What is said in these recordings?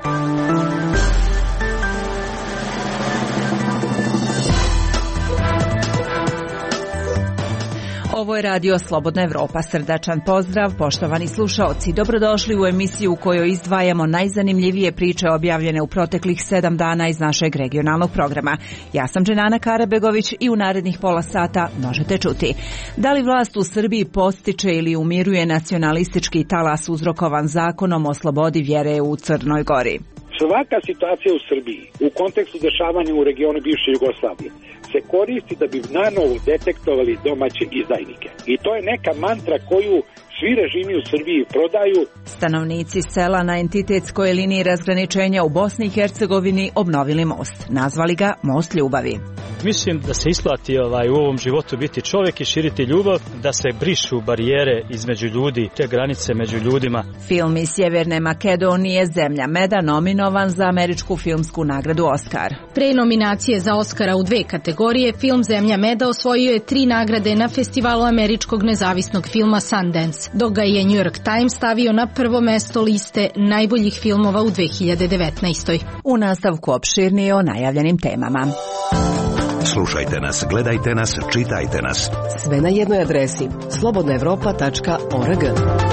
Ovo je radio Slobodna Evropa. Srdačan pozdrav, poštovani slušaoci. Dobrodošli u emisiju u kojoj izdvajamo najzanimljivije priče objavljene u proteklih 7 dana iz našeg regionalnog programa. Ja sam Dženana Karabegović i u narednih pola sata možete čuti. Da li vlast u Srbiji podstiče ili umiruje nacionalistički talas uzrokovan zakonom o slobodi vjere u Crnoj Gori? Svaka situacija u Srbiji u kontekstu dešavanja u regionu bivše Jugoslavije se koristi da bi nanovo detektovali domaće izdajnike. I to je neka mantra koju svi režimi u Srbiji prodaju. Stanovnici sela na entitetskoj liniji razgraničenja u Bosni i Hercegovini obnovili most. Nazvali ga Most ljubavi. Mislim da se isplati u ovom životu biti čovjek i širiti ljubav, da se brišu barijere između ljudi, te granice među ljudima. Film iz Sjeverne Makedonije Zemlja meda nominovan za američku filmsku nagradu Oskar. Pre nominacije za Oskara u 2 kategorije, film Zemlja meda osvojio je 3 nagrade na festivalu američkog nezavisnog filma Sundance, dok ga je New York Times stavio na prvo mesto liste najboljih filmova u 2019. U nastavku opširnije o najavljenim temama. Slušajte nas, gledajte nas, čitajte nas. Sve na jednoj adresi slobodnaevropa.org.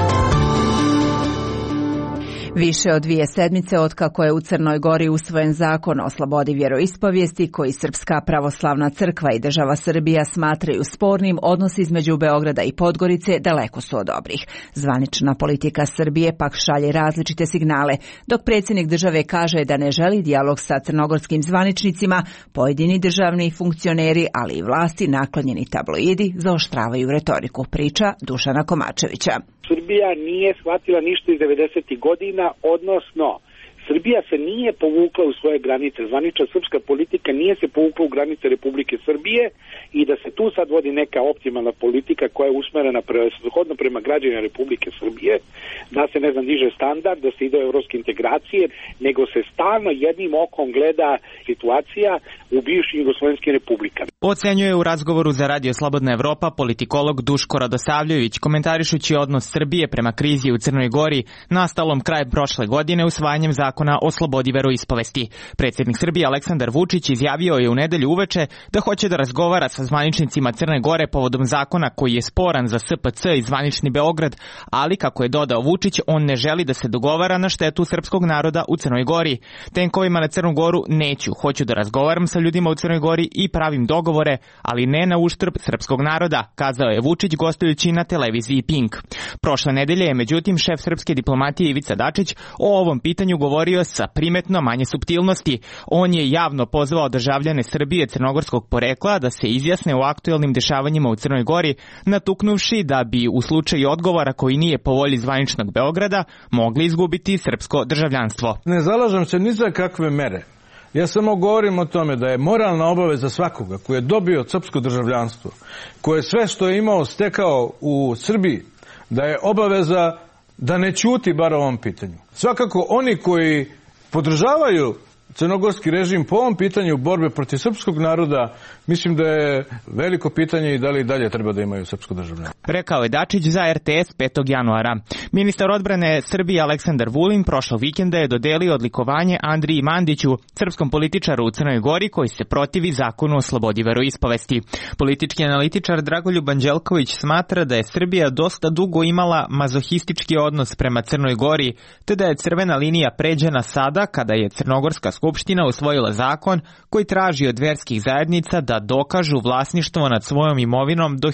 Više od 2 sedmice otkako je u Crnoj Gori usvojen zakon o slobodi vjeroispovijesti koji Srpska pravoslavna crkva i država Srbija smatraju spornim, odnosi između Beograda i Podgorice daleko su od dobrih. Zvanična politika Srbije pak šalje različite signale, dok predsjednik države kaže da ne želi dijalog sa crnogorskim zvaničnicima, pojedini državni funkcioneri, ali i vlasti naklonjeni tabloidi zaoštravaju retoriku, priča Dušana Komačevića. Srbija nije shvatila ništa iz 90. godina, odnosno Srbija se nije povukla u svoje granice. Zvanična srpska politika nije se povukla u granice Republike Srbije i da se tu sad vodi neka optimalna politika koja je usmerena shodno prema građanima Republike Srbije, da se diže standard, da se ide u evropske integracije, nego se stalno jednim okom gleda situacija u bivšim jugoslovenskim republikama. Ocenjuje u razgovoru za Radio Slobodna Evropa politikolog Duško Radosavljević, komentarišući odnos Srbije prema krizi u Crnoj Gori nastalom krajem prošle godine usvajanjem zakona o slobodi veroispovesti. Predsjednik Srbije Aleksandar Vučić izjavio je u nedelju uveče da hoće da razgovara sa zvaničnicima Crne Gore povodom zakona koji je sporan za SPC i zvanični Beograd, ali kako je dodao Vučić, on ne želi da se dogovara na štetu srpskog naroda u Crnoj Gori. Tenkovima na Crnu Goru neću, hoću da razgovaram sa ljudima u Crnoj Gori i pravim dogovore, ali ne na uštrb srpskog naroda, kazao je Vučić gostujući na televiziji Pink. Prošle nedelje je međutim šef srpske diplomatije Ivica Dačić o ovom pitanju govorio sa primetno manje suptilnosti. On je javno pozvao državljane Srbije crnogorskog porekla da se izjasne o aktuelnim dešavanjima u Crnoj Gori, natuknuvši da bi u slučaju odgovora koji nije po volji zvaničnog Beograda mogli izgubiti srpsko državljanstvo. Ne zalažem se ni za kakve mere. Ja samo govorim o tome da je moralna obaveza svakoga koji je dobio srpsko državljanstvo, koji je sve što je imao stekao u Srbiji, da je obaveza da ne ćuti bar o ovom pitanju. Svakako oni koji podržavaju crnogorski režim po ovom pitanju borbe protiv srpskog naroda, mislim da je veliko pitanje i da li dalje treba da imaju srpsko državljanstvo. Rekao je Dačić za RTS 5. januara. Ministar odbrane Srbije Aleksandar Vulin prošlog vikenda je dodelio odlikovanje Andriji Mandiću, srpskom političaru u Crnoj Gori koji se protivi zakonu o slobodi veroispovesti. Politički analitičar Dragoljub Anđelković smatra da je Srbija dosta dugo imala mazohistički odnos prema Crnoj Gori, te da je crvena linija pređena sada kada je Crnogorska skupština usvojila zakon koji traži od verskih zajednica da dokažu vlasništvo nad svojom imovinom do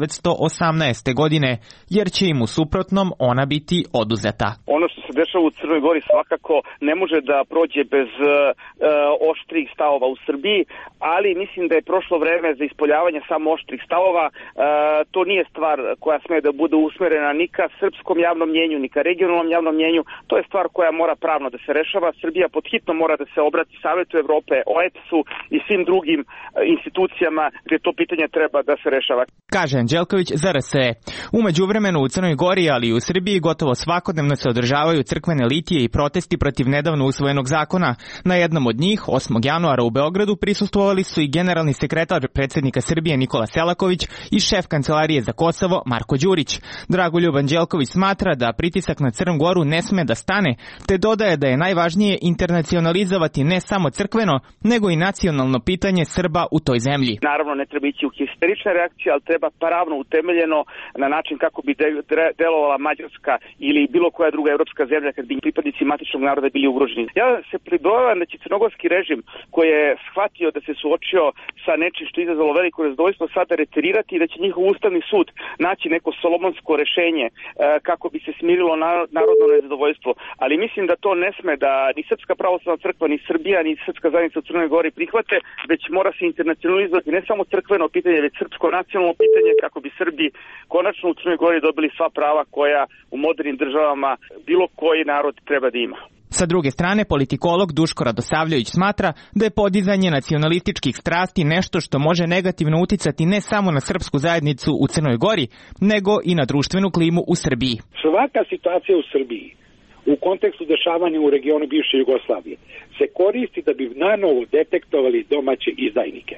1918. godine, jer će im u suprotnom ona biti oduzeta. Ono što se dešava u Crnoj Gori svakako ne može da prođe bez oštrih stavova u Srbiji, ali mislim da je prošlo vreme za ispoljavanje samo oštrih stavova. To nije stvar koja sme da bude usmerena ni ka srpskom javnom mnjenju, ni ka regionalnom javnom mnjenju. To je stvar koja mora pravno da se rešava. Srbija podhitno mora da se obrati Savetu Evrope, OEBS-u i svim drugim institucijama gdje to pitanje treba da se rešava. Kaže Anđelković za RSE. U međuvremenu u Crnoj Gori, ali i u Srbiji gotovo svakodnevno se održavaju osporavaju crkvene litije i protesti protiv nedavno usvojenog zakona. Na jednom od njih, 8. januara u Beogradu, prisustvovali su i generalni sekretar predsjednika Srbije Nikola Selaković i šef Kancelarije za Kosovo Marko Đurić. Dragoljub Anđelković smatra da pritisak na Crnu Goru ne sme da stane, te dodaje da je najvažnije internacionalizovati ne samo crkveno, nego i nacionalno pitanje Srba u toj zemlji. Naravno, ne treba ići u histerične reakcije, ali treba pravno utemeljeno na način kako bi delovala Mađarska ili bilo koja druga evropska zemlja kad bi pripadnici matičnog naroda bili ugroženi. Ja se pribojavam da će crnogorski režim koji je shvatio da se suočio sa nečim što je izazvalo veliko nezadovoljstvo sada reterirati i da će njihov ustavni sud naći neko solomonsko rešenje kako bi se smirilo narodno nezadovoljstvo. Ali mislim da to ne sme da ni Srpska pravoslavna crkva, ni Srbija, ni Srpska zajednica u Crnoj Gori prihvate, već mora se internacionalizovati ne samo crkveno pitanje, već srpsko nacionalno pitanje kako bi Srbi konačno u Crnoj Gori dobili sva prava koja u modernim državama bilo koji narod treba da ima. Sa druge strane, politikolog Duško Radosavljević smatra da je podizanje nacionalističkih strasti nešto što može negativno uticati ne samo na srpsku zajednicu u Crnoj Gori, nego i na društvenu klimu u Srbiji. Svaka situacija u Srbiji u kontekstu dešavanja u regionu bivše Jugoslavije se koristi da bi nanovo detektovali domaće izdajnike.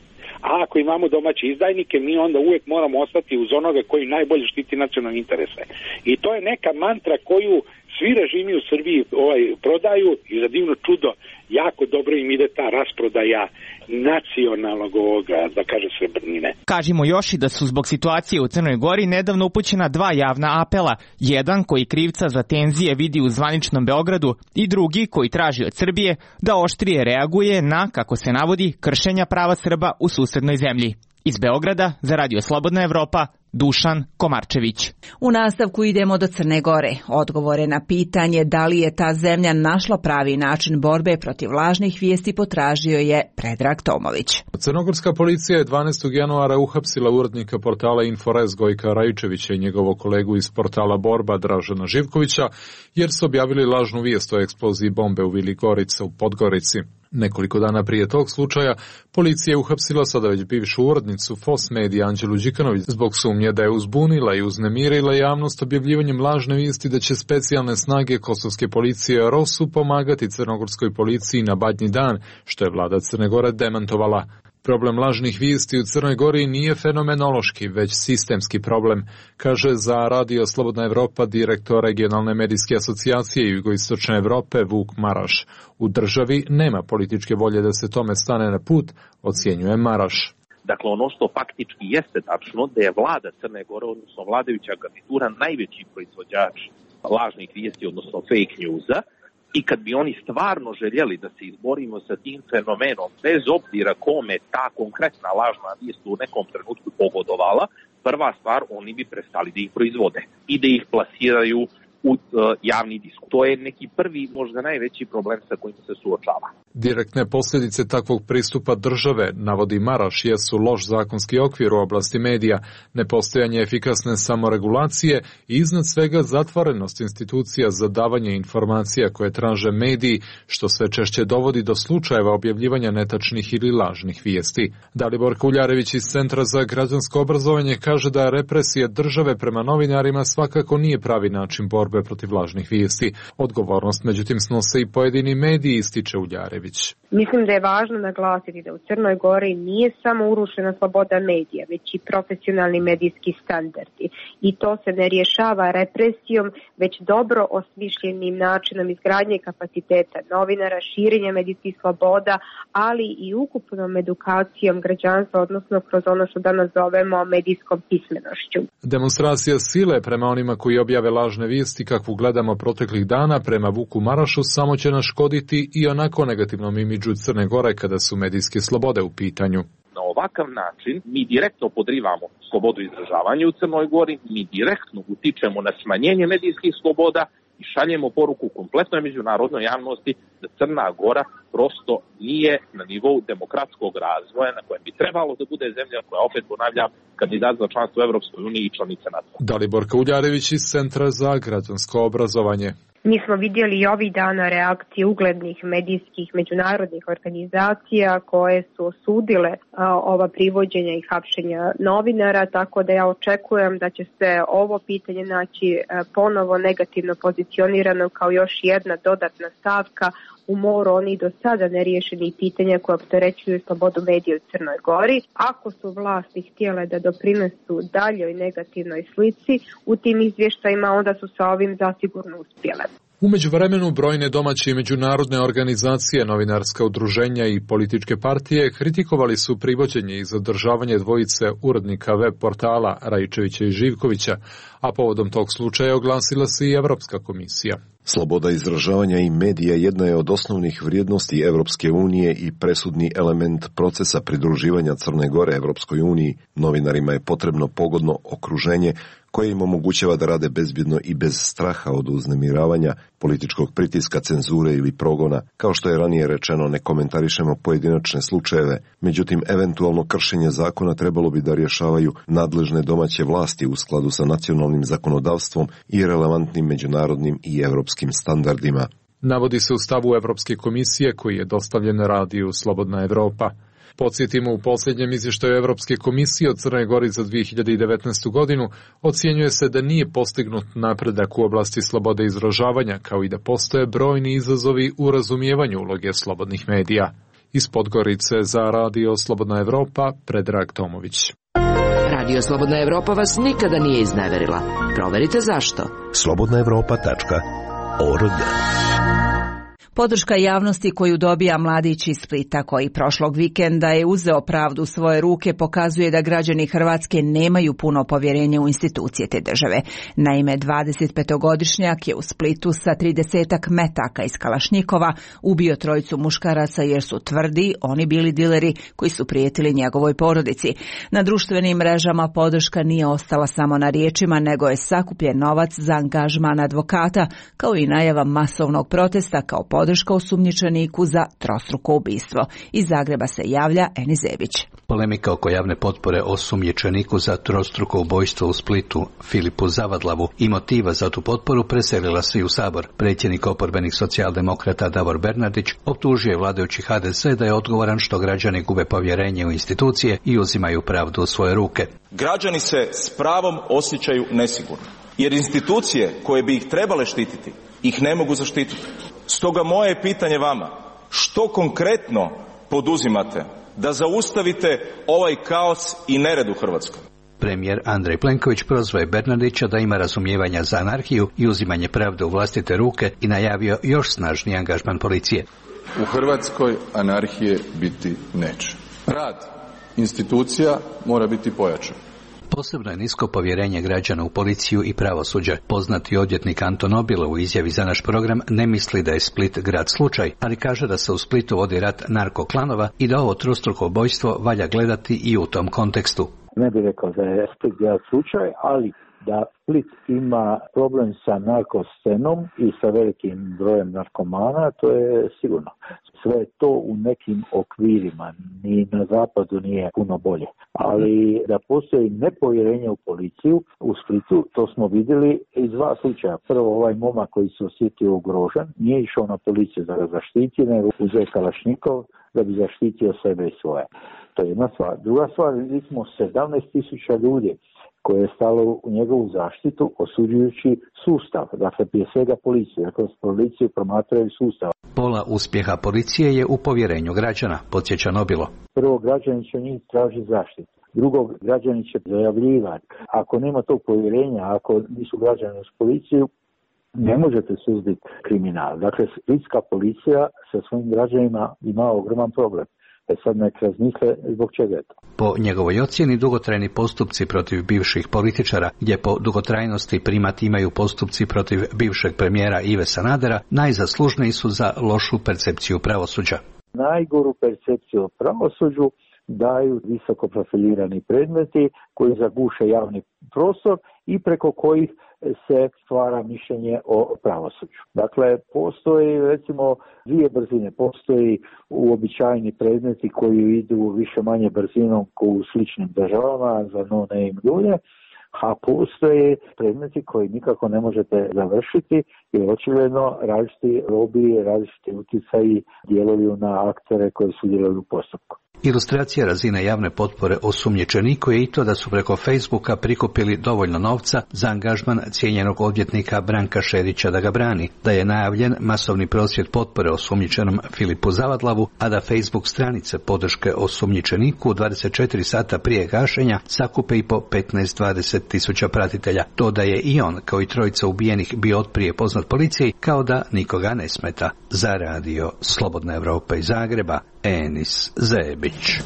A ako imamo domaće izdajnike, mi onda uvijek moramo ostati uz onoga koji najbolje štiti nacionalne interese. I to je neka mantra koju svi režimi u Srbiji prodaju i za divno čudo jako dobro im ide ta rasprodaja nacionalnog da kaže srebrnine. Kažimo još i da su zbog situacije u Crnoj Gori nedavno upućena 2 javna apela. Jedan koji krivca za tenzije vidi u zvaničnom Beogradu i drugi koji traži od Srbije da oštrije reaguje na, kako se navodi, kršenja prava Srba u susednoj zemlji. Iz Beograda za Radio Slobodna Evropa, Dušan Komarčević. U nastavku idemo do Crne Gore. Odgovore na pitanje da li je ta zemlja našla pravi način borbe protiv lažnih vijesti potražio je Predrag Tomović. Crnogorska policija je 12. januara uhapsila urednika portala Infores Gojka Rajčevića i njegovog kolegu iz portala Borba Dražena Živkovića jer su objavili lažnu vijest o eksploziji bombe u Vili Gorica u Podgorici. Nekoliko dana prije tog slučaja, policija je uhapsila sada već bivšu urednicu FOS Medija Anđelu Đikanović zbog sumnje da je uzbunila i uznemirila javnost objavljivanjem lažne vijesti da će specijalne snage kosovske policije ROSU pomagati crnogorskoj policiji na Badnji dan, što je vlada Crne Gore demantovala. Problem lažnih vijesti u Crnoj Gori nije fenomenološki, već sistemski problem, kaže za Radio Slobodna Evropa direktor regionalne medijske asocijacije Jugoistočne Evrope Vuk Maraš. U državi nema političke volje da se tome stane na put, ocjenjuje Maraš. Dakle, ono što faktički jeste tačno da je vlada Crne Gore, odnosno vladajuća garnitura, najveći proizvođač lažnih vijesti, odnosno fake newsa. I kad bi oni stvarno željeli da se izborimo sa tim fenomenom, bez obzira kome ta konkretna lažna vijest u nekom trenutku pogodovala, prva stvar, oni bi prestali da ih proizvode i da ih plasiraju u javni diskurs. To je neki prvi, možda najveći problem sa kojim se suočava. Direktne posljedice takvog pristupa države, navodi Maraš, jesu loš zakonski okvir u oblasti medija, nepostojanje efikasne samoregulacije i iznad svega zatvorenost institucija za davanje informacija koje traže mediji, što sve češće dovodi do slučajeva objavljivanja netačnih ili lažnih vijesti. Dalibor Kuljarević iz Centra za građansko obrazovanje kaže da represija države prema novinarima svakako nije pravi način borbe protiv lažnih vijesti. Odgovornost međutim snose i pojedini mediji, ističe Uljarević. Mislim da je važno naglasiti da u Crnoj Gori nije samo urušena sloboda medija, već i profesionalni medijski standardi. I to se ne rješava represijom, već dobro osmišljenim načinom izgradnje kapaciteta novinara, širenja medijskih sloboda, ali i ukupnom edukacijom građanstva, odnosno kroz ono što danas zovemo medijskom pismenošću. Demonstracija sile prema onima koji objave lažne vijesti kakvu gledamo proteklih dana prema Vuku Marašu samo će naškoditi i onako negativnom imidžu Crne Gore kada su medijske slobode u pitanju. Na ovakav način mi direktno podrivamo slobodu izražavanja u Crnoj Gori, mi direktno utičemo na smanjenje medijskih sloboda i šaljemo poruku kompletnoj međunarodnoj javnosti da Crna Gora prosto nije na nivou demokratskog razvoja na kojem bi trebalo da bude zemlja koja, opet ponavljam, kandidat za članstvo u Evropskoj uniji i članica NATO. Dalibor Kuljarević iz Centra za građansko obrazovanje. Mi smo vidjeli i ovih dana reakcije uglednih medijskih međunarodnih organizacija koje su osudile ova privođenja i hapšenja novinara, tako da ja očekujem da će se ovo pitanje naći ponovo negativno pozicionirano kao još jedna dodatna stavka u moru onih do sada neriješenih pitanja koje opterećuju slobodu medija u Crnoj Gori. Ako su vlasti htjele da doprinesu daljoj negativnoj slici u tim izvještajima, onda su sa ovim zasigurno uspjele. U međuvremenu brojne domaće i međunarodne organizacije, novinarska udruženja i političke partije kritikovali su privođenje i zadržavanje dvojice urednika web portala Raičevića i Živkovića, a povodom tog slučaja oglasila se i Evropska komisija. Sloboda izražavanja i medija jedna je od osnovnih vrijednosti Evropske unije i presudni element procesa pridruživanja Crne Gore Evropskoj uniji. Novinarima je potrebno pogodno okruženje koje im omogućava da rade bezbjedno i bez straha od uznemiravanja, političkog pritiska, cenzure ili progona. Kao što je ranije rečeno, ne komentarišemo pojedinačne slučajeve, međutim eventualno kršenje zakona trebalo bi da rješavaju nadležne domaće vlasti u skladu sa nacionalnim zakonodavstvom i relevantnim međunarodnim i evropskim standardima. Navodi se u stavu Evropske komisije koji je dostavljen radiju Slobodna Evropa. Podsjetimo, u posljednjem izvještaju Evropske komisije od Crnoj Gori za 2019. godinu ocjenjuje se da nije postignut napredak u oblasti slobode izražavanja, kao i da postoje brojni izazovi u razumijevanju uloge slobodnih medija. Iz Podgorice za Radio Slobodna Evropa, Predrag Tomović. Radio Slobodna Evropa vas nikada nije izneverila. Proverite zašto. slobodnaevropa.org. Podrška javnosti koju dobija mladić iz Splita koji prošlog vikenda je uzeo pravdu u svoje ruke pokazuje da građani Hrvatske nemaju puno povjerenja u institucije te države. Naime, 25-godišnjak je u Splitu sa 30-ak metaka iz Kalašnjikova ubio trojicu muškaraca jer su tvrdi oni bili dileri koji su prijetili njegovoj porodici. Na društvenim mrežama podrška nije ostala samo na riječima, nego je sakupljen novac za angažman advokata, kao i najava masovnog protesta kao podrška osumnjičeniku za trostruko ubistvo. Iz Zagreba se javlja Eni Zebić. Polemika oko javne potpore osumnjičeniku za trostruko ubojstvo u Splitu, Filipu Zavadlavu, i motiva za tu potporu preselila se i u Sabor. Predsjednik oporbenih socijaldemokrata Davor Bernardić optužio je vladajući HDZ da je odgovoran što građani gube povjerenje u institucije i uzimaju pravdu u svoje ruke. Građani se s pravom osjećaju nesigurno, jer institucije koje bi ih trebale štititi ih ne mogu zaštititi. Stoga moje pitanje vama, što konkretno poduzimate da zaustavite ovaj kaos i nered u Hrvatskoj? Premijer Andrej Plenković prozvao je Bernardića da ima razumijevanja za anarhiju i uzimanje pravde u vlastite ruke i najavio još snažniji angažman policije. U Hrvatskoj anarhije biti neće. Rad institucija mora biti pojačan. Posebno je nisko povjerenje građana u policiju i pravosuđe. Poznati odvjetnik Anton Obilo u izjavi za naš program ne misli da je Split grad slučaj, ali kaže da se u Splitu vodi rat narkoklanova i da ovo trostruko ubojstvo valja gledati i u tom kontekstu. Ne bih rekao da je Split grad slučaj, ali da Split ima problem sa narkoscenom i sa velikim brojem narkomana, to je sigurno. Sve je to u nekim okvirima, ni na zapadu nije puno bolje. Ali da postoji nepovjerenje u policiju u Splitu, to smo vidjeli iz dva slučaja. Prvo, ovaj momak koji se osjetio ugrožen, nije išao na policiju da ga zaštiti, nego uzeo Kalašnjikov da bi zaštitio sebe i svoje. To je jedna stvar. Druga stvar, vidjeli smo 17.000 ljudi koje je stalo u njegovu zaštitu osuđujući sustav, dakle prije svega policiju, dakle policiju promatraju sustav. Pola uspjeha policije je u povjerenju građana, podsjeća Nobilo. Prvo, građani će njih tražiti zaštitu. Drugo, građani će zajavljivati. Ako nema tog povjerenja, ako nisu građani uz policiju, ne možete suzbiti kriminal. Dakle, splitska policija sa svojim građanima ima ogroman problem. Sad nek razmisle zbog čega je to. Po njegovoj ocjeni, dugotrajni postupci protiv bivših političara, gdje po dugotrajnosti primat imaju postupci protiv bivšeg premijera Ive Sanadera, najzaslužniji su za lošu percepciju pravosuđa. Najgoru percepciju o pravosuđu daju visoko profilirani predmeti koji zaguše javni prostor i preko kojih se stvara mišljenje o pravosuđu. Dakle, postoji recimo dvije brzine. Postoji uobičajeni predmeti koji idu više manje brzinom kao u sličnim državama za no name ljude, A postoje predmeti koji nikako ne možete završiti jer očigledno različiti lobiji, različiti utjecaji djeluju na aktere koji sudjeluju u postupku. Ilustracija razine javne potpore osumnjičeniku je i to da su preko Facebooka prikupili dovoljno novca za angažman cijenjenog odvjetnika Branka Šerića da ga brani, da je najavljen masovni prosvjed potpore osumnjičenom Filipu Zavadlavu, a da Facebook stranice podrške osumnjičeniku 24 sata prije gašenja sakupe i po 15-20 tisuća pratitelja. To da je i on, kao i trojica ubijenih, bio otprije poznat policiji, kao da nikoga ne smeta. Za radio Slobodna Evropa iz Zagreba, Enis Zebić.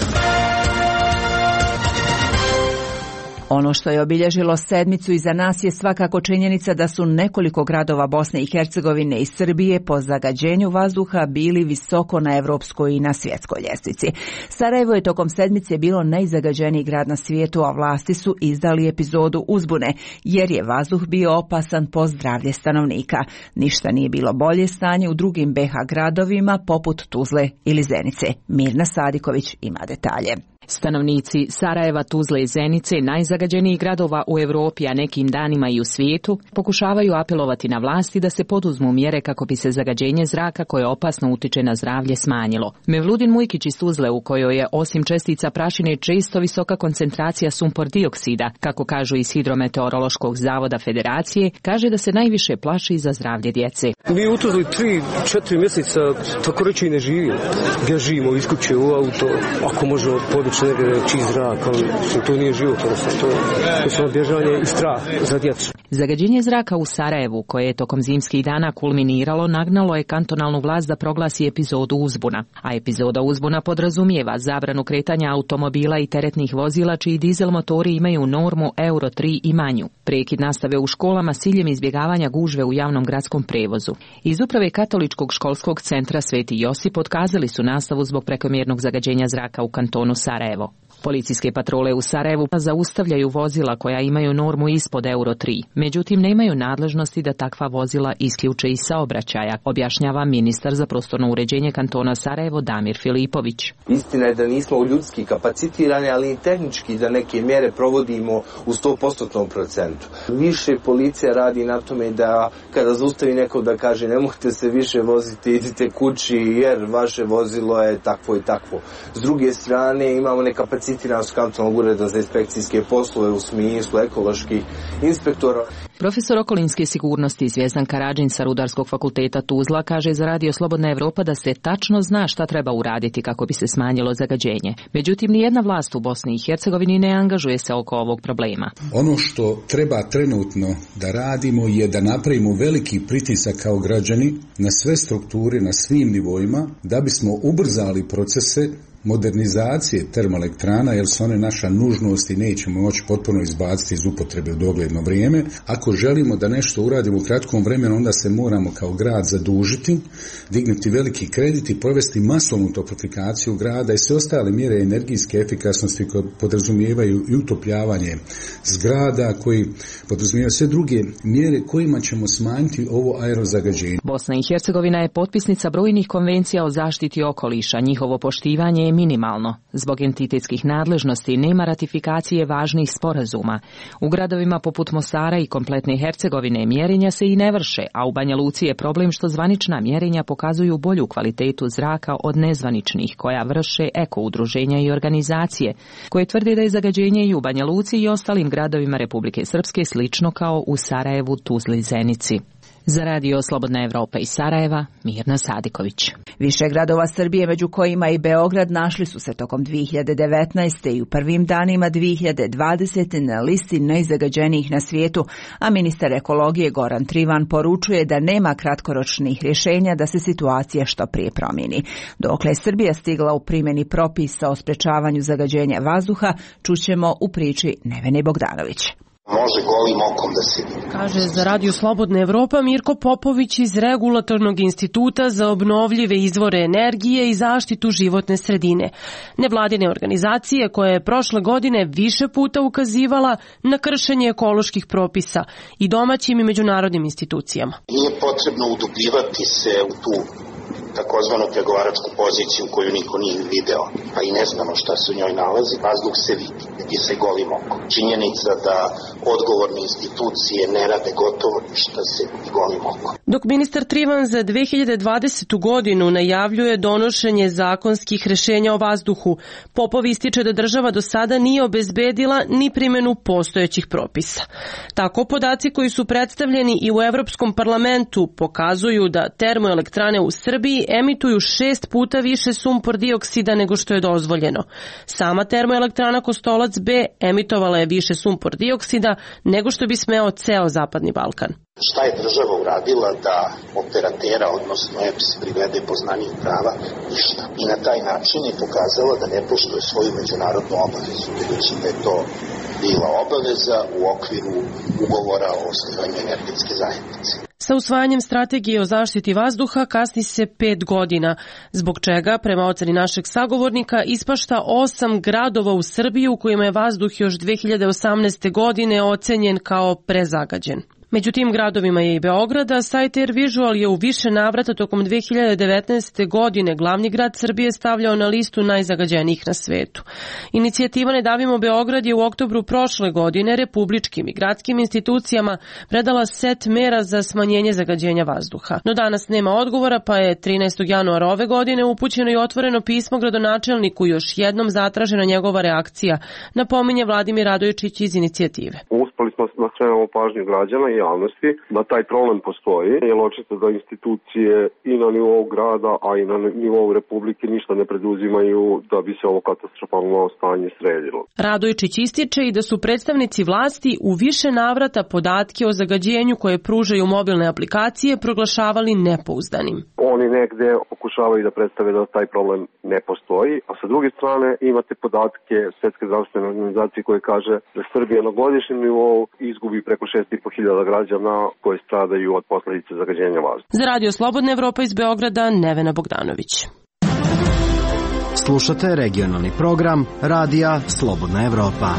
Ono što je obilježilo sedmicu iza nas je svakako činjenica da su nekoliko gradova Bosne i Hercegovine i Srbije po zagađenju vazduha bili visoko na evropskoj i na svjetskoj ljestvici. Sarajevo je tokom sedmice bilo najzagađeniji grad na svijetu, a vlasti su izdali epizodu uzbune, jer je vazduh bio opasan po zdravlje stanovnika. Ništa nije bilo bolje stanje u drugim BiH gradovima poput Tuzle ili Zenice. Mirna Sadiković ima detalje. Stanovnici Sarajeva, Tuzle i Zenice, najzagađenijih gradova u Europi, a nekim danima i u svijetu, pokušavaju apelovati na vlasti da se poduzmu mjere kako bi se zagađenje zraka koje opasno utiče na zdravlje smanjilo. Mevludin Mujkić iz Tuzle, u kojoj je osim čestica prašine često visoka koncentracija sumpor dioksida, kako kažu iz Hidrometeorološkog zavoda Federacije, kaže da se najviše plaši za zdravlje djece. Mi u Tuzli 3-4 mjeseca tako reći i ne živimo. Gdje živimo, iz kuće u auto, ako možemo podići čist zrak, ali to nije život, to je samo bježanje i strah za djecu. Zagađenje zraka u Sarajevu, koje je tokom zimskih dana kulminiralo, nagnalo je kantonalnu vlast da proglasi epizodu uzbuna. A epizoda uzbuna podrazumijeva zabranu kretanja automobila i teretnih vozila čiji dizel motori imaju normu Euro 3 i manju. Prekid nastave u školama s ciljem izbjegavanja gužve u javnom gradskom prevozu. Iz uprave Katoličkog školskog centra Sveti Josip otkazali su nastavu zbog prekomjernog zagađenja zraka u kantonu Sarajevo. Policijske patrole u Sarajevu zaustavljaju vozila koja imaju normu ispod Euro 3, međutim nemaju nadležnosti da takva vozila isključe iz saobraćaja, objašnjava ministar za prostorno uređenje kantona Sarajevo Damir Filipović. Istina je da nismo ljudski kapacitirani, ali i tehnički da neke mjere provodimo u 100% Više policija radi na tome da kada zaustavi neko da kaže nemojte se više voziti, idite kući jer vaše vozilo je takvo i takvo. S druge strane imamo nekapacitiranost kantonalnog ureda za inspekcijske poslove u smislu ekoloških inspektora. Profesor okolinske sigurnosti Zvjezdan Karadžin sa Rudarskog fakulteta Tuzla kaže za radio Slobodna Evropa da se tačno zna šta treba uraditi kako bi se smanjilo zagađenje. Međutim, nijedna vlast u Bosni i Hercegovini ne angažuje se oko ovog problema. Ono što treba trenutno da radimo je da napravimo veliki pritisak kao građani na sve strukture, na svim nivoima, da bismo ubrzali procese modernizacije termoelektrana, jer su one naša nužnost i nećemo moći potpuno izbaciti iz upotrebe u dogledno vrijeme. Ako želimo da nešto uradimo u kratkom vremenu, onda se moramo kao grad zadužiti, dignuti veliki kredit i provesti masovnu toplifikaciju grada i sve ostale mjere energijske efikasnosti koje podrazumijevaju i utopljavanje zgrada, koji podrazumijevaju sve druge mjere kojima ćemo smanjiti ovo aerozagađenje. Bosna i Hercegovina je potpisnica brojnih konvencija o zaštiti okoliša. Njihovo poštivanje je minimalno. Zbog entitetskih nadležnosti nema ratifikacije važnih sporazuma. U gradovima poput Mostara i kompletne Hercegovine mjerenja se i ne vrše, a u Banja Luci je problem što zvanična mjerenja pokazuju bolju kvalitetu zraka od nezvaničnih, koja vrše eko-udruženja i organizacije, koje tvrde da je zagađenje i u Banja Luci i ostalim gradovima Republike Srpske slično kao u Sarajevu, Tuzli i Zenici. Za radio Slobodna Evropa iz Sarajeva, Mirna Sadiković. Više gradova Srbije, među kojima i Beograd, našli su se tokom 2019. i u prvim danima 2020. na listi najzagađenijih na svijetu, a ministar ekologije Goran Trivan poručuje da nema kratkoročnih rješenja da se situacija što prije promijeni. Dokle je Srbija stigla u primjeni propisa o sprečavanju zagađenja vazduha, čućemo u priči Nevene Bogdanović. Može golim okom da se vidi. Kaže za radio Slobodna Evropa Mirko Popović iz Regulatornog instituta za obnovljive izvore energije i zaštitu životne sredine. Nevladine organizacije koja je prošle godine više puta ukazivala na kršenje ekoloških propisa i domaćim i međunarodnim institucijama. Nije potrebno udubljivati se u tu takozvanu pregovaračku poziciju koju niko nije video, a i ne znamo šta se u njoj nalazi, vazduh se vidi, vidi se golim okom. Činjenica da odgovorne institucije ne rade gotovo ništa se vidi golim okom. Dok ministar Trivan za 2020. godinu najavljuje donošenje zakonskih rešenja o vazduhu, Popov ističe da država do sada nije obezbedila ni primjenu postojećih propisa. Tako podaci koji su predstavljeni i u Evropskom parlamentu pokazuju da termoelektrane u Srbiji emituju 6 puta više sumpor dioksida nego što je dozvoljeno. Sama termoelektrana Kostolac B emitovala je više sumpor dioksida nego što bi smeo ceo Zapadni Balkan. Šta je država uradila da operatera, odnosno EPS, privede poznaniju prava? Ništa. I na taj način je pokazala da ne poštuje svoju međunarodnu obavezu, budući da je to bila obaveza u okviru ugovora o osnivanju energetske zajednice. Sa usvajanjem strategije o zaštiti vazduha kasni se 5 godina, zbog čega, prema oceni našeg sagovornika, ispašta 8 gradova u Srbiji u kojima je vazduh još 2018. godine ocenjen kao prezagađen. Među tim gradovima je i Beograd, a sajt Air Visual je u više navrata tokom 2019. godine glavni grad Srbije stavljao na listu najzagađenijih na svetu. Inicijativa Ne davimo Beograd je u oktobru prošle godine republičkim i gradskim institucijama predala set mera za smanjenje zagađenja vazduha. No danas nema odgovora, pa je 13. januara ove godine upućeno i otvoreno pismo gradonačelniku, još jednom zatražena njegova reakcija, napominje Vladimir Radojičić iz inicijative. Uspeli smo da skrenemo pažnju građana i javnosti da taj problem postoji, jer očito da institucije i na nivou grada, a i na nivou Republike ništa ne preduzimaju da bi se ovo katastrofalno stanje sredilo. Radojičić ističe i da su predstavnici vlasti u više navrata podatke o zagađenju koje pružaju mobilne aplikacije proglašavali nepouzdanim. Oni negde pokušavaju da predstave da taj problem ne postoji, a sa druge strane imate podatke Svetske zdravstvene organizacije koje kaže da Srbija na godišnjem nivou izgubi preko 6.500 građana koji stradaju od posledice zagađenja vazduha. Za Radio Slobodna Evropa iz Beograda, Nevena Bogdanović. Slušate regionalni program Radija Slobodna Evropa.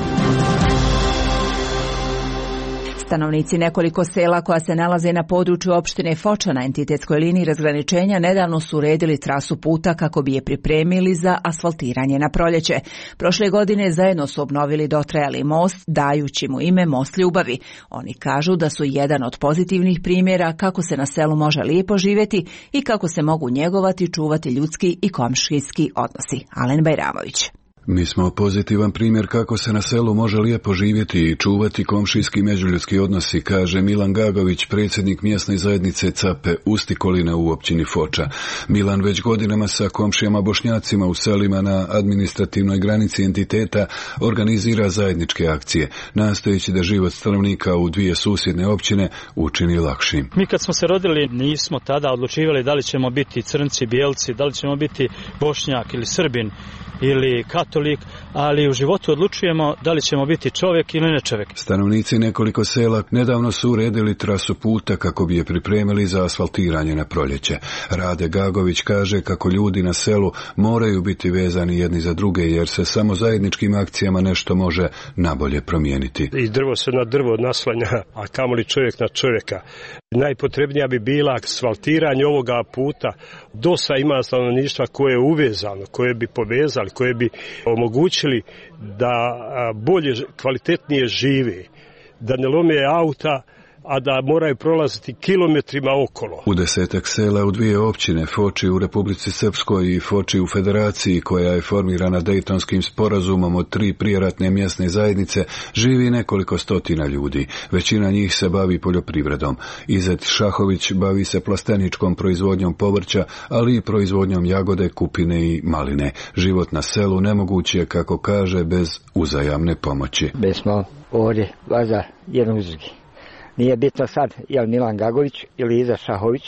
Stanovnici nekoliko sela koja se nalaze na području opštine Foča na entitetskoj liniji razgraničenja nedavno su uredili trasu puta kako bi je pripremili za asfaltiranje na proljeće. Prošle godine zajedno su obnovili dotrajali most, dajući mu ime Most ljubavi. Oni kažu da su jedan od pozitivnih primjera kako se na selu može lijepo živjeti i kako se mogu njegovati i čuvati ljudski i komšijski odnosi. Alen Bajramović. Mi smo pozitivan primjer kako se na selu može lijepo živjeti i čuvati komšijski međuljudski odnosi, kaže Milan Gagović, predsjednik mjesne zajednice Cape Ustikoline u općini Foča. Milan već godinama sa komšijama Bošnjacima u selima na administrativnoj granici entiteta organizira zajedničke akcije, nastojeći da život stanovnika u dvije susjedne općine učini lakšim. Mi kad smo se rodili nismo tada odlučivali da li ćemo biti crnci, bijelci, da li ćemo biti Bošnjak ili Srbin ili katolik, ali u životu odlučujemo da li ćemo biti čovjek ili ne čovjek. Stanovnici nekoliko sela nedavno su uredili trasu puta kako bi je pripremili za asfaltiranje na proljeće. Rade Gagović kaže kako ljudi na selu moraju biti vezani jedni za druge, jer se samo zajedničkim akcijama nešto može nabolje promijeniti. I drvo se na drvo naslanja, a kamoli čovjek na čovjeka. Najpotrebnija bi bila asfaltiranje ovoga puta. Dosta ima stanovništva koje je uvezano, koje bi povezali, koje bi omogućili da bolje, kvalitetnije žive, da ne lome auta, a da moraju prolaziti kilometrima okolo. U 10 sela u dvije općine, Foči u Republici Srpskoj i Foči u Federaciji, koja je formirana Dejtonskim sporazumom od 3 prijeratne mjesne zajednice, živi nekoliko stotina ljudi. Većina njih se bavi poljoprivredom. Izet Šahović bavi se plasteničkom proizvodnjom povrća, ali i proizvodnjom jagode, kupine i maline. Život na selu nemoguć je, kako kaže, bez uzajamne pomoći. Mi smo ovdje vaza jednog uz drugi. Nije bitno sad je li Milan Gagović ili Iza Šahović.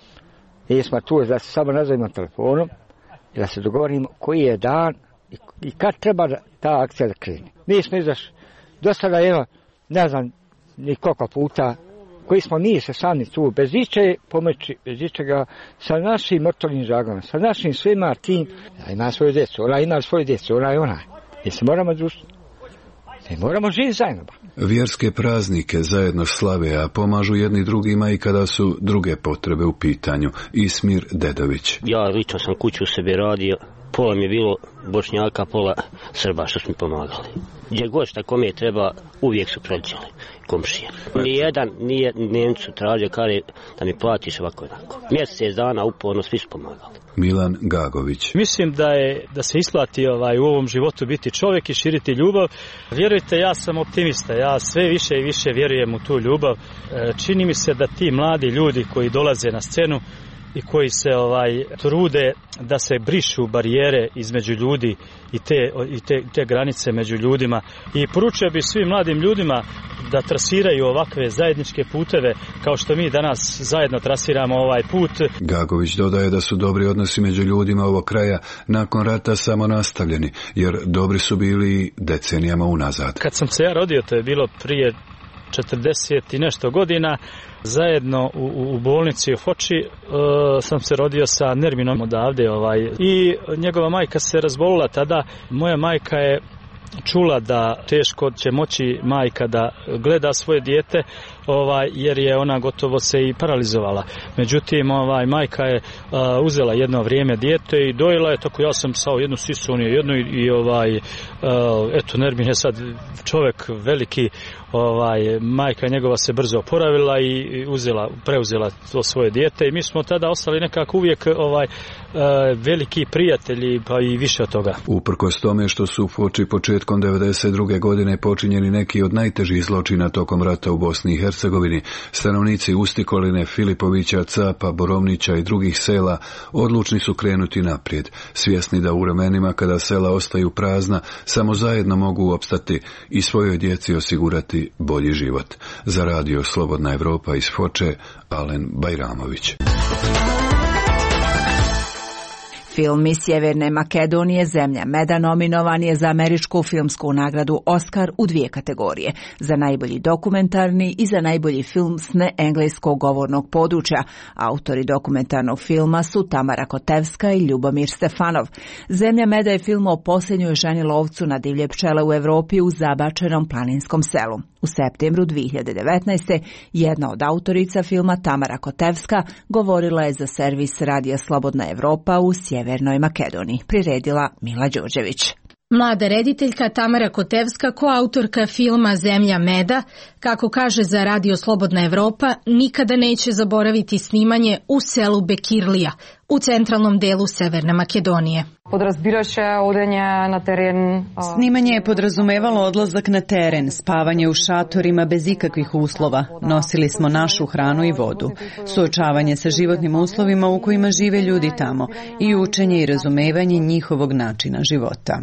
Mi smo tu da se samo nazovimo telefonom i da se dogovorimo koji je dan i kad treba ta akcija da krene. Mi smo izašli do sada, ne znam ni koliko puta, koji smo mi se sami tu, bez iče pomoći, bez ičega, sa našim motornim žagama, sa našim svima tim. Ja ima svoju djecu, ona ima svoju djecu, ona. Mi se moramo družiti. Ne moramo živjeti zajedno. Vjerske praznike zajedno slave, a pomažu jedni drugima i kada su druge potrebe u pitanju. Ismir Dedović. Ja lično sam kuću u sebi radio, pola mi je bilo Bošnjaka, pola Srba što su mi pomagali. Gdje god šta kome treba, uvijek su prođeli komšije. Nijedan nije Nemcu tražio kare da mi platiš ovako onako. Mjesec dana uporno svi su pomagali. Milan Gagović. Mislim da se isplati u ovom životu biti čovjek i širiti ljubav. Vjerujte, ja sam optimista, ja sve više i više vjerujem u tu ljubav. Čini mi se da ti mladi ljudi koji dolaze na scenu i koji se trude da se brišu barijere između ljudi i te granice među ljudima. I poručio bi svim mladim ljudima da trasiraju ovakve zajedničke puteve kao što mi danas zajedno trasiramo ovaj put. Gagović dodaje da su dobri odnosi među ljudima ovog kraja nakon rata samo nastavljeni, jer dobri su bili decenijama unazad. Kad sam se ja rodio, to je bilo prije 40 i nešto godina, zajedno u bolnici u Foči sam se rodio sa Nerminom odavde i njegova majka se razbolila tada. Moja majka je čula da teško će moći majka da gleda svoje dijete, jer je ona gotovo se i paralizovala. Međutim, majka je uzela jedno vrijeme dijete i dojela je, tako ja sam sao jednu sisu, on je jednu i eto, Nermin je sad čovjek veliki, majka njegova se brzo oporavila i preuzela to svoje dijete i mi smo tada ostali nekako uvijek veliki prijatelji, pa i više od toga. Uprkos tome što su u Foči početkom 1992. godine počinjeni neki od najtežih zločina tokom rata u Bosni i Hercegovini, stanovnici Ustikoline, Filipovića, Capa, Borovnića i drugih sela odlučni su krenuti naprijed, svjesni da u vremenima kada sela ostaju prazna, samo zajedno mogu opstati i svojoj djeci osigurati bolji život. Za radio Slobodna Evropa iz Foče, Alen Bajramović. Film iz Sjeverne Makedonije, Zemlja meda, nominovan je za američku filmsku nagradu Oscar u 2 kategorije, za najbolji dokumentarni i za najbolji film s neengleskog govornog područja. Autori dokumentarnog filma su Tamara Kotevska i Ljubomir Stefanov. Zemlja meda je film o posljednjoj ženi lovcu na divlje pčele u Europi u zabačenom planinskom selu. U septembru 2019. jedna od autorica filma, Tamara Kotevska, govorila je za servis Radija Slobodna Evropa u Sjevernoj Makedoniji. Priredila Mila Đorđević. Mlada rediteljka Tamara Kotevska, koautorka filma Zemlja meda, kako kaže za Radio Slobodna Evropa, nikada neće zaboraviti snimanje u selu Bekirlija, u centralnom delu Severne Makedonije. Snimanje je podrazumevalo odlazak na teren, spavanje u šatorima bez ikakvih uslova. Nosili smo našu hranu i vodu. Suočavanje sa životnim uslovima u kojima žive ljudi tamo i učenje i razumevanje njihovog načina života.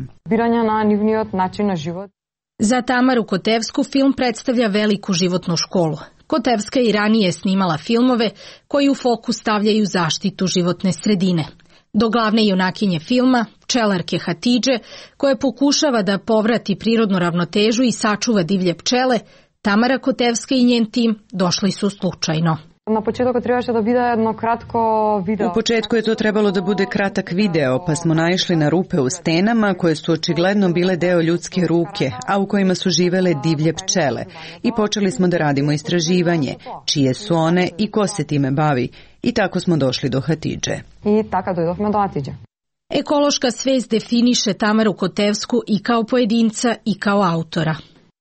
Za Tamaru Kotevsku film predstavlja veliku životnu školu. Kotevska i ranije snimala filmove koji u fokus stavljaju zaštitu životne sredine. Do glavne junakinje filma, pčelarke Hatidže, koja pokušava da povrati prirodnu ravnotežu i sačuva divlje pčele, Tamara Kotevska i njen tim došli su slučajno. U početku je to trebalo da bude kratak video, pa smo naišli na rupe u stenama koje su očigledno bile deo ljudske ruke, a u kojima su živele divlje pčele. I počeli smo da radimo istraživanje, čije su one i ko se time bavi. I tako smo došli do Hatidže. Ekološka svest definiše Tamaru Kotevsku i kao pojedinca i kao autora.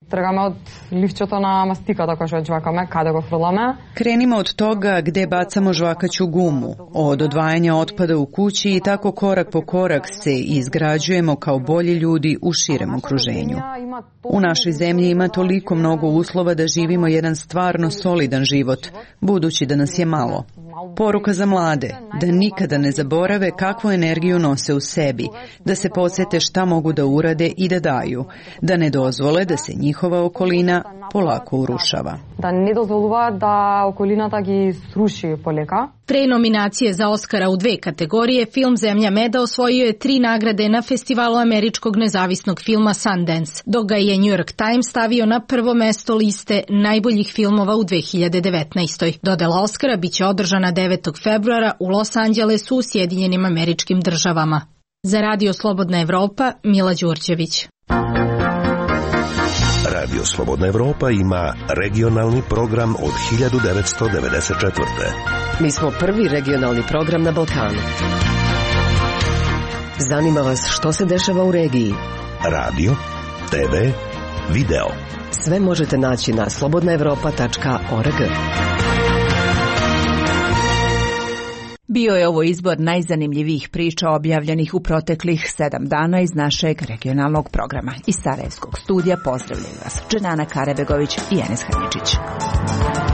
Krenimo od toga gde bacamo žvakaću gumu, od odvajanja otpada u kući i tako korak po korak se izgrađujemo kao bolji ljudi u širem okruženju. U našoj zemlji ima toliko mnogo uslova da živimo jedan stvarno solidan život, budući da nas je malo. Poruka za mlade, da nikada ne zaborave kakvu energiju nose u sebi, da se podsjete šta mogu da urade i da daju, da ne dozvole da se njihova okolina polako urušava. Pre nominacije za Oscara u 2 kategorije, film Zemlja meda osvojio je 3 nagrade na festivalu američkog nezavisnog filma Sundance, dok ga je New York Times stavio na prvo mesto liste najboljih filmova u 2019. Dodela Oscara biće održana 9. februara u Los Angelesu u Sjedinjenim Američkim Državama. Za Radio Slobodna Evropa, Mila Đurđević. Radio Slobodna Evropa ima regionalni program od 1994. Mi smo prvi regionalni program na Balkanu. Zanima vas što se dešava u regiji? Radio, TV, video. Sve možete naći na slobodnaevropa.org. Bio je ovo izbor najzanimljivijih priča objavljenih u proteklih 7 dana iz našeg regionalnog programa. Iz Sarajevskog studija pozdravljaju vas Dženana Karebegović i Enes Hadžić.